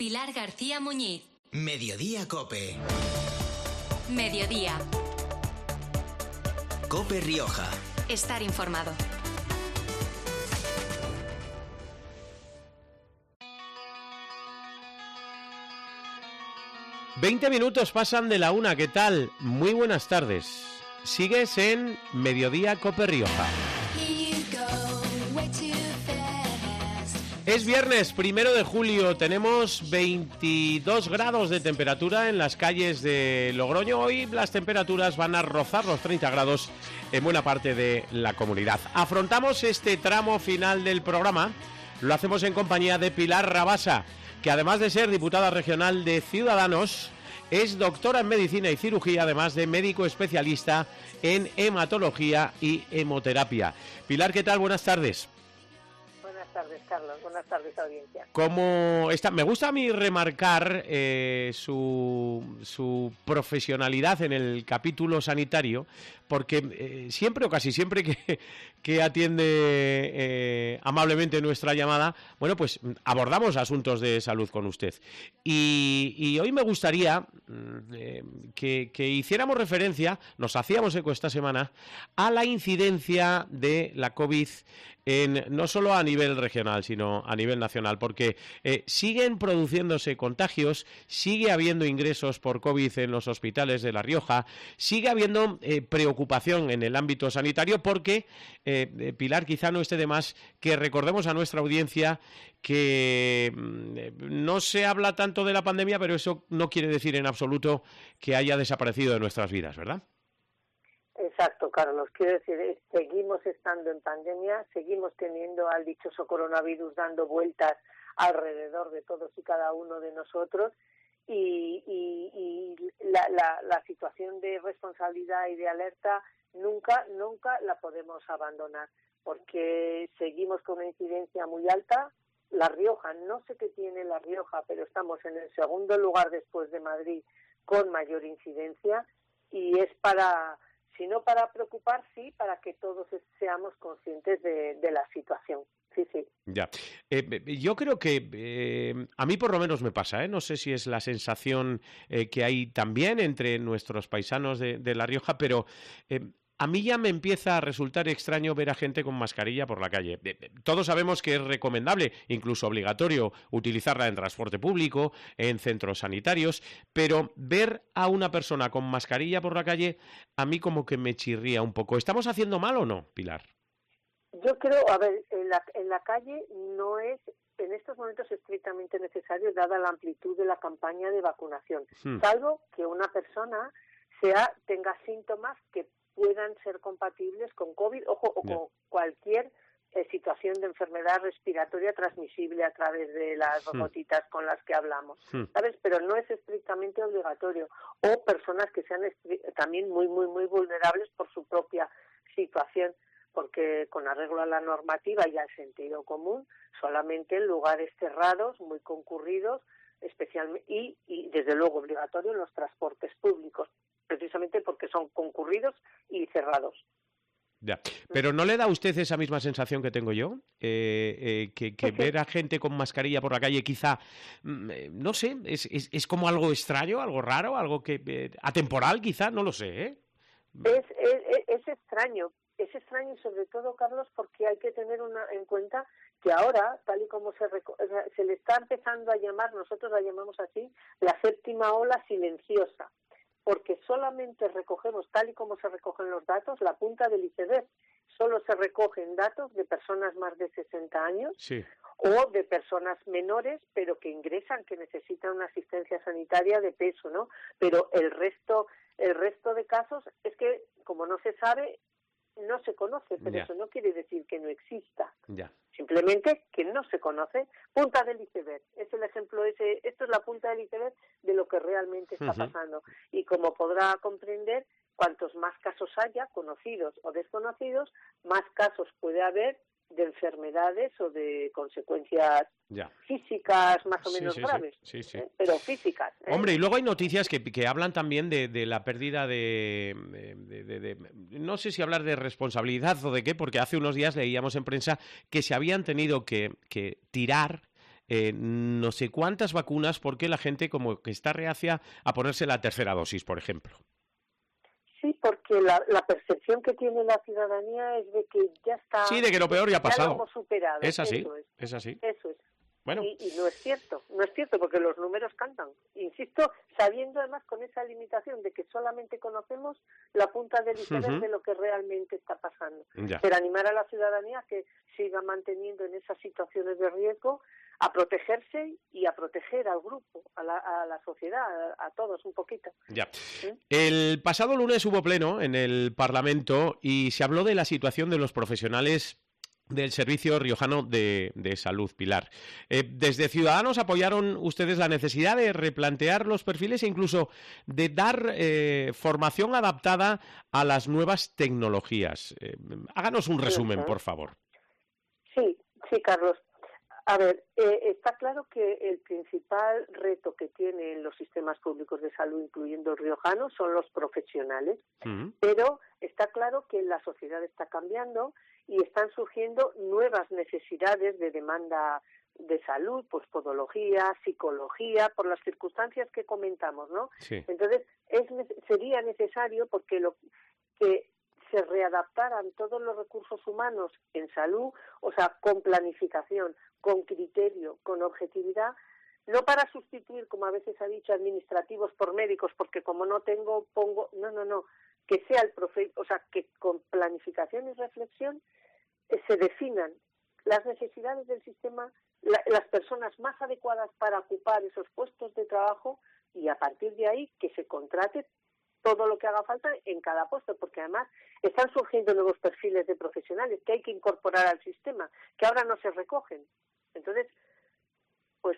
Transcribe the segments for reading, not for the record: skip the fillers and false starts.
Pilar García Muñiz. Mediodía COPE. Mediodía. COPE Rioja. Estar informado. ...20 pasan de la 1, ¿qué tal? Muy buenas tardes. Sigues en Mediodía COPE Rioja. Es viernes, 1 de julio, tenemos 22 grados de temperatura en las calles de Logroño. Hoy las temperaturas van a rozar los 30 grados en buena parte de la comunidad. Afrontamos este tramo final del programa, lo hacemos en compañía de Pilar Rabasa, que además de ser diputada regional de Ciudadanos, es doctora en medicina y cirugía, además de médico especialista en hematología y hemoterapia. Pilar, ¿qué tal? Buenas tardes. Buenas tardes, Carlos. Buenas tardes, audiencia. ¿Cómo está? Me gusta a mí remarcar su profesionalidad en el capítulo sanitario, porque siempre o casi siempre que atiende amablemente nuestra llamada, bueno, pues abordamos asuntos de salud con usted. Y hoy me gustaría que hiciéramos referencia, nos hacíamos eco esta semana, a la incidencia de la COVID no solo a nivel regional, sino a nivel nacional, porque siguen produciéndose contagios, sigue habiendo ingresos por COVID en los hospitales de La Rioja, sigue habiendo preocupación en el ámbito sanitario, porque, Pilar, quizá no esté de más que recordemos a nuestra audiencia que no se habla tanto de la pandemia, pero eso no quiere decir en absoluto que haya desaparecido de nuestras vidas, ¿verdad? Exacto, Carlos. Quiero decir, seguimos estando en pandemia, seguimos teniendo al dichoso coronavirus dando vueltas alrededor de todos y cada uno de nosotros y la situación de responsabilidad y de alerta nunca la podemos abandonar, porque seguimos con una incidencia muy alta. La Rioja, no sé qué tiene La Rioja, pero estamos en el segundo lugar después de Madrid con mayor incidencia, y es si no para preocupar, sí, para que todos seamos conscientes de la situación. Sí. Ya. Yo creo que a mí por lo menos me pasa, no sé si es la sensación que hay también entre nuestros paisanos de La Rioja, pero a mí ya me empieza a resultar extraño ver a gente con mascarilla por la calle. Todos sabemos que es recomendable, incluso obligatorio, utilizarla en transporte público, en centros sanitarios, pero ver a una persona con mascarilla por la calle a mí como que me chirría un poco. ¿Estamos haciendo mal o no, Pilar? Yo creo, a ver, en la calle no es en estos momentos estrictamente necesario, dada la amplitud de la campaña de vacunación, salvo que una persona tenga síntomas que puedan ser compatibles con COVID, o con cualquier situación de enfermedad respiratoria transmisible a través de las gotitas con las que hablamos, ¿sabes? Pero no es estrictamente obligatorio. O personas que sean también muy vulnerables por su propia situación, porque con arreglo a la normativa y al sentido común, solamente en lugares cerrados, muy concurridos, especialmente y desde luego obligatorio en los transportes públicos, precisamente porque son concurridos y cerrados. Ya. Pero ¿no le da a usted esa misma sensación que tengo yo? Que ver a gente con mascarilla por la calle quizá, no sé, es como algo extraño, algo raro, algo que atemporal quizá, no lo sé, ¿eh? Es extraño. Es extraño, sobre todo, Carlos, porque hay que tener en cuenta que ahora, tal y como se le está empezando a llamar, nosotros la llamamos así, la séptima ola silenciosa, porque solamente recogemos, tal y como se recogen los datos, la punta del iceberg. Solo se recogen datos de personas más de 60 años o de personas menores, pero que ingresan, que necesitan una asistencia sanitaria de peso, ¿no? Pero el resto de casos es que, como no se sabe, no se conoce, pero eso no quiere decir que no exista. Simplemente que no se conoce. Punta del iceberg, es el ejemplo ese. Esto es la punta del iceberg de lo que realmente está pasando. Y como podrá comprender, cuantos más casos haya, conocidos o desconocidos, más casos puede haber de enfermedades o de consecuencias físicas más o menos graves, pero físicas. Hombre, y luego hay noticias que hablan también de la pérdida no sé si hablar de responsabilidad o de qué, porque hace unos días leíamos en prensa que se habían tenido que tirar no sé cuántas vacunas porque la gente como que está reacia a ponerse la tercera dosis, por ejemplo. Sí, porque la percepción que tiene la ciudadanía es de que ya está... Sí, de que lo peor ya ha pasado. Ya lo hemos superado. Es así, Eso es. es así. Eso es. Bueno. Y no es cierto porque los números cantan. Insisto, sabiendo además con esa limitación de que solamente conocemos la punta del iceberg de lo que realmente está pasando. Ya. Pero animar a la ciudadanía a que siga manteniendo en esas situaciones de riesgo, a protegerse y a proteger al grupo, a la sociedad, a todos un poquito. Ya. El pasado lunes hubo pleno en el Parlamento y se habló de la situación de los profesionales del Servicio Riojano de Salud, Pilar. Desde Ciudadanos apoyaron ustedes la necesidad de replantear los perfiles e incluso de dar formación adaptada a las nuevas tecnologías. Háganos un resumen, por favor. Sí, Carlos. A ver, está claro que el principal reto que tienen los sistemas públicos de salud, incluyendo el riojano, son los profesionales, pero está claro que la sociedad está cambiando y están surgiendo nuevas necesidades de demanda de salud, pues podología, psicología, por las circunstancias que comentamos, ¿no? Sí. Entonces, sería necesario porque que se readaptaran todos los recursos humanos en salud, o sea, con planificación, con criterio, con objetividad, no para sustituir, como a veces ha dicho, administrativos por médicos, porque como no tengo, pongo, no, que sea o sea, que con planificación y reflexión se definan las necesidades del sistema, las personas más adecuadas para ocupar esos puestos de trabajo y a partir de ahí que se contrate todo lo que haga falta en cada puesto, porque además están surgiendo nuevos perfiles de profesionales que hay que incorporar al sistema, que ahora no se recogen. Entonces, pues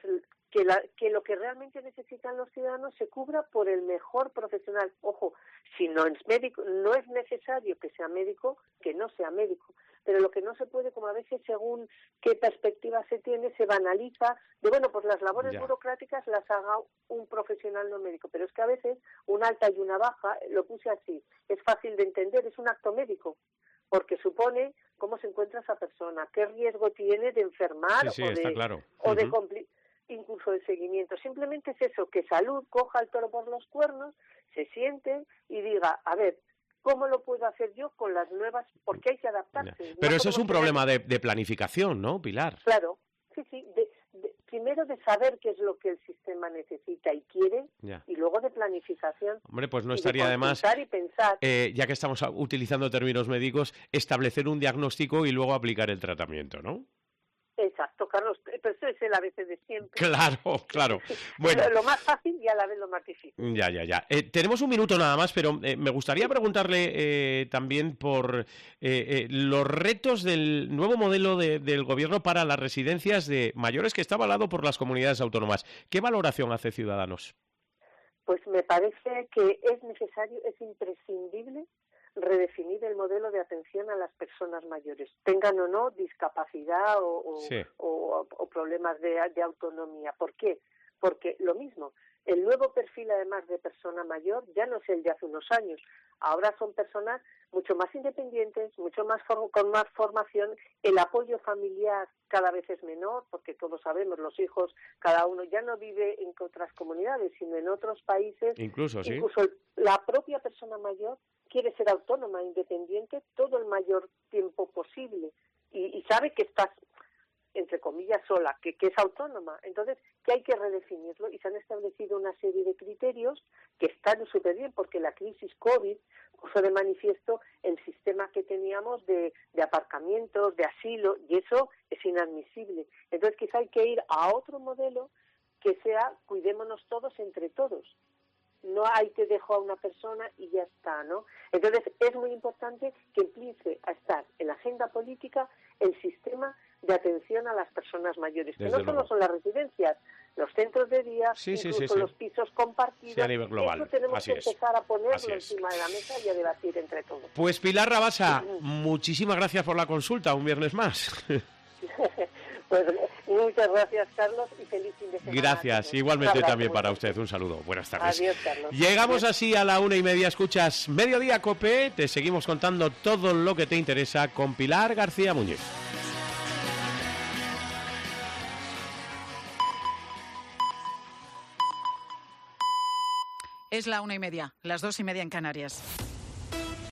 que lo que realmente necesitan los ciudadanos se cubra por el mejor profesional. Ojo, si no es médico, no es necesario que sea médico, que no sea médico. Pero lo que no se puede, como a veces según qué perspectiva se tiene, se banaliza de, bueno, pues las labores burocráticas las haga un profesional no médico. Pero es que a veces un alta y una baja, lo puse así, es fácil de entender, es un acto médico, porque supone cómo se encuentra esa persona, qué riesgo tiene de enfermar o de incluso de seguimiento. Simplemente es eso, que salud coja el toro por los cuernos, se siente y diga, a ver, ¿cómo lo puedo hacer yo con las nuevas? Porque hay que adaptarse. Pero eso es un problema de planificación, ¿no, Pilar? Claro, sí. Primero de saber qué es lo que el sistema necesita y quiere, y luego de planificación. Hombre, pues no estaría de más, y pensar. Ya que estamos utilizando términos médicos, establecer un diagnóstico y luego aplicar el tratamiento, ¿no? Exacto, Carlos, pero eso es el ABC de siempre. Claro. Bueno, lo más fácil y a la vez lo más difícil. Ya. Tenemos un minuto nada más, pero me gustaría preguntarle también por los retos del nuevo modelo del Gobierno para las residencias de mayores que está avalado por las comunidades autónomas. ¿Qué valoración hace Ciudadanos? Pues me parece que es necesario, es imprescindible redefinir el modelo de atención a las personas mayores, tengan o no discapacidad o problemas de autonomía. ¿Por qué? Porque lo mismo, el nuevo perfil además de persona mayor ya no es el de hace unos años, ahora son personas mucho más independientes, mucho más con más formación, el apoyo familiar cada vez es menor, porque todos sabemos, los hijos, cada uno ya no vive en otras comunidades, sino en otros países. Incluso la propia persona mayor quiere ser autónoma, independiente, todo el mayor tiempo posible y sabe que estás, entre comillas, sola, que es autónoma. Entonces, que hay que redefinirlo y se han establecido una serie de criterios que están súper bien porque la crisis COVID puso de manifiesto el sistema que teníamos de aparcamientos, de asilo, y eso es inadmisible. Entonces, quizá hay que ir a otro modelo que sea cuidémonos todos entre todos. No hay te dejo a una persona y ya está, ¿no? Entonces, es muy importante que empiece a estar en la agenda política el sistema de atención a las personas mayores, que no solo son las residencias, los centros de día, incluso los pisos compartidos. Sí, a nivel global. Eso tenemos que empezar a ponerlo encima de la mesa y a debatir entre todos. Pues Pilar Rabasa, muchísimas gracias por la consulta, un viernes más. Pues muchas gracias, Carlos, y feliz fin de semana. Gracias, igualmente también para usted. Un saludo. Buenas tardes. Adiós, Carlos. Llegamos así a la 1:30. Escuchas Mediodía COPE. Te seguimos contando todo lo que te interesa con Pilar García Muñiz. Es la 1:30, las 2:30 en Canarias.